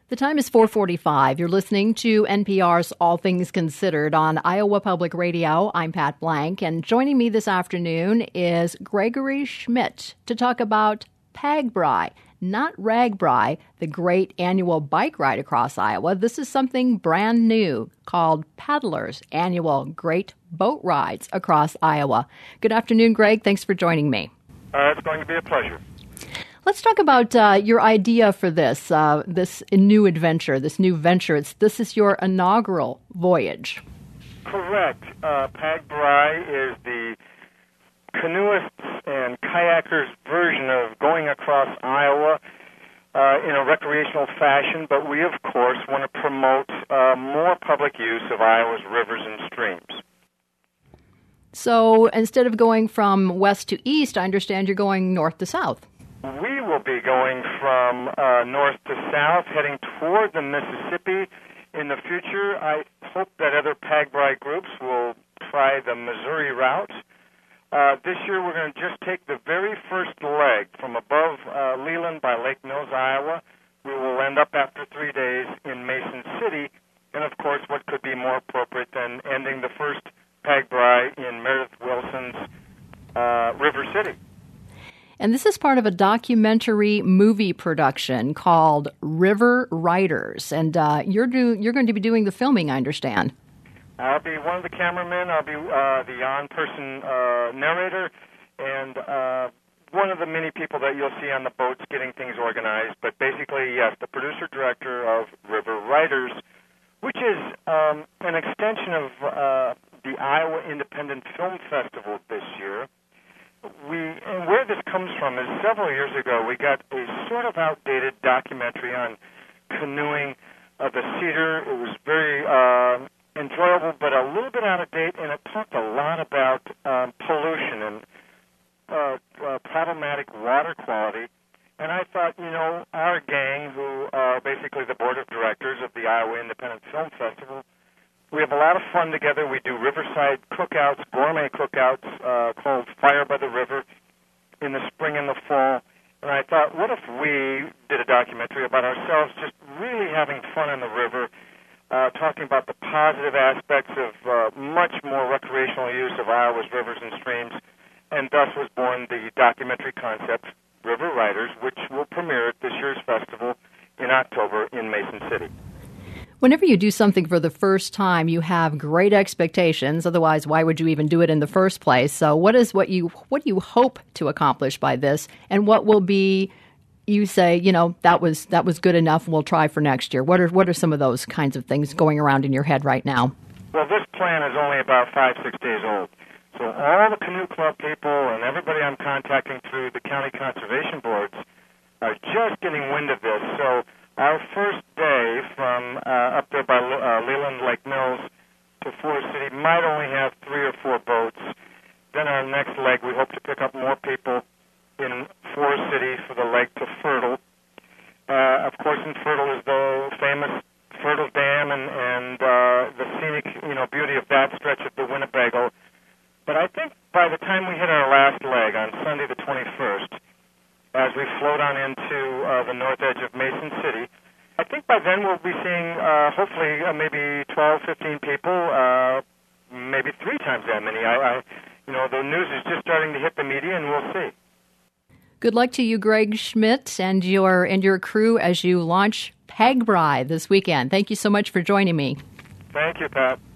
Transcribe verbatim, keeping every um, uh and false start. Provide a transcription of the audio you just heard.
The time is four forty-five. You're listening to N P R's All Things Considered on Iowa Public Radio. I'm Pat Blank, and joining me this afternoon is Gregory Schmidt to talk about PAGBRAI, not RAGBRAI, the great annual bike ride across Iowa. This is something brand new called Paddlers Annual Great Boat Rides across Iowa. Good afternoon, Greg. Thanks for joining me. Uh, it's going to be a pleasure. Let's talk about uh, your idea for this, uh, this new adventure, this new venture. It's, this is your inaugural voyage. Correct. Uh, PAGBRAI is the canoeists and kayakers' version of going across Iowa uh, in a recreational fashion, but we, of course, want to promote uh, more public use of Iowa's rivers and streams. So instead of going from west to east, I understand you're going north to south. We will be going from uh, north to south, heading toward the Mississippi. In the future, I hope that other PAGBRAI groups will try the Missouri route. Uh, this year, we're going to just take the very first leg from above uh, Leland by Lake Mills, Iowa. We will end up after three days in Mason City. And, of course, what could be more appropriate than ending the first PAGBRAI in Meredith Wilson's uh, River City. And this is part of a documentary movie production called River Riders. And uh, you're do, you're going to be doing the filming, I understand. I'll be one of the cameramen. I'll be uh, the on-person uh, narrator and uh, one of the many people that you'll see on the boats getting things organized. But basically, yes, the producer-director of River Riders, which is um, an extension of uh, the Iowa Independent Film Festival this year. We and where this comes from is several years ago we got a sort of outdated documentary on canoeing of the Cedar. It was very uh, enjoyable, but a little bit out of date, and it talked a lot about um, pollution and uh, uh, problematic water quality. And I thought, you know, our gang, who are basically the board of directors of the Iowa Independent Film Festival, we have a lot of fun together. We do riverside cookouts, gourmet cookouts uh, called Fire by the River in the spring and the fall. And I thought, what if we did a documentary about ourselves just really having fun in the river, uh, talking about the positive aspects of uh, much more recreational use of Iowa's rivers and streams, and thus was born the documentary concept, River Riders, which will premiere at this year's festival in October in Mason City. Whenever you do something for the first time, you have great expectations. Otherwise, why would you even do it in the first place? So what is what you what do you hope to accomplish by this? And what will be, you say, you know, that was that was good enough, we'll try for next year. What are what are some of those kinds of things going around in your head right now? Well, this plan is only about five, six days old. So all the canoe club people and everybody I'm contacting through the county conservation boards are just getting wind of this. So our first day from uh, up there by uh, Leland Lake Mills to Forest City might only have three or four boats. Then our next leg, we hope to pick up more people in Forest City for the leg to Fertile. Uh, of course, in Fertile is the famous Fertile Dam and, and uh, the scenic, you know, beauty of that stretch of the Winnebago. But I think by the time we hit our last leg on Sunday the twenty-first, as we float on into uh, the north edge of Mason City, I think by then we'll be seeing uh, hopefully uh, maybe twelve, fifteen people, uh, maybe three times that many. I, I, you know, the news is just starting to hit the media, and we'll see. Good luck to you, Greg Schmidt, and your and your crew as you launch PAGBRAI this weekend. Thank you so much for joining me. Thank you, Pat.